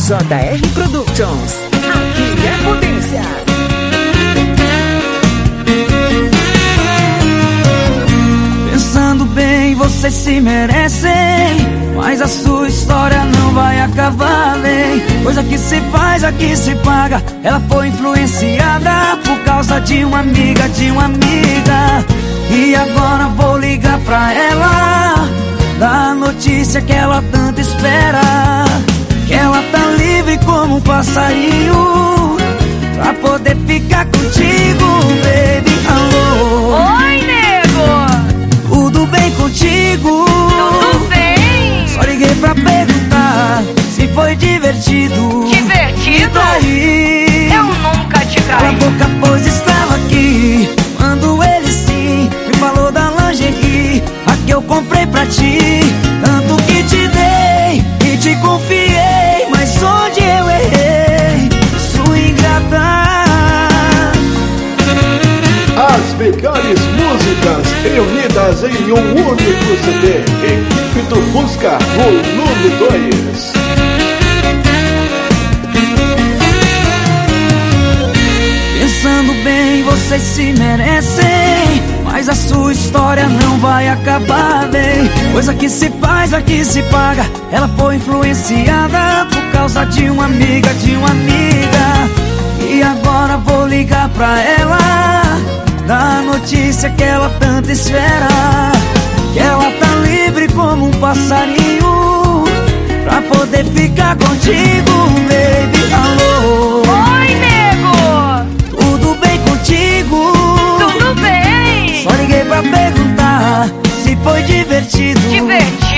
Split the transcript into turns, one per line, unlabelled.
JR Productions. Aqui é potência.
Pensando bem, vocês se merecem, mas a sua história não vai acabar bem. Coisa que se faz, aqui se paga. Ela foi influenciada por causa de uma amiga, E agora vou ligar pra ela, dar a notícia que ela tanto espera, que ela tá livre como um passarinho, pra poder ficar contigo, baby. Alô.
Oi, nego!
Tudo bem contigo?
Tudo bem?
Só liguei pra perguntar se foi divertido.
Divertido?
Me traí.
Eu nunca te
Cala a
traí.
boca, pois estava aqui quando ele sim me falou da lingerie, a que eu comprei pra ti. Tanto que te dei e te confiei, mas onde eu errei, sua ingrata.
As melhores músicas reunidas em um único CD. Equipe do Fusca, volume 2.
Pensando bem, vocês se merecem, mas a sua história não vai acabar bem. Coisa que se faz, aqui se paga. Ela foi influenciada por causa de uma amiga, E agora vou ligar pra ela, dar a notícia que ela tanto espera, que ela tá livre como um passarinho, pra poder ficar contigo, baby. Alô.
Oi, nego!
Tudo bem contigo?
Tudo bem?
Só liguei pra perguntar se foi divertido.
Divertido?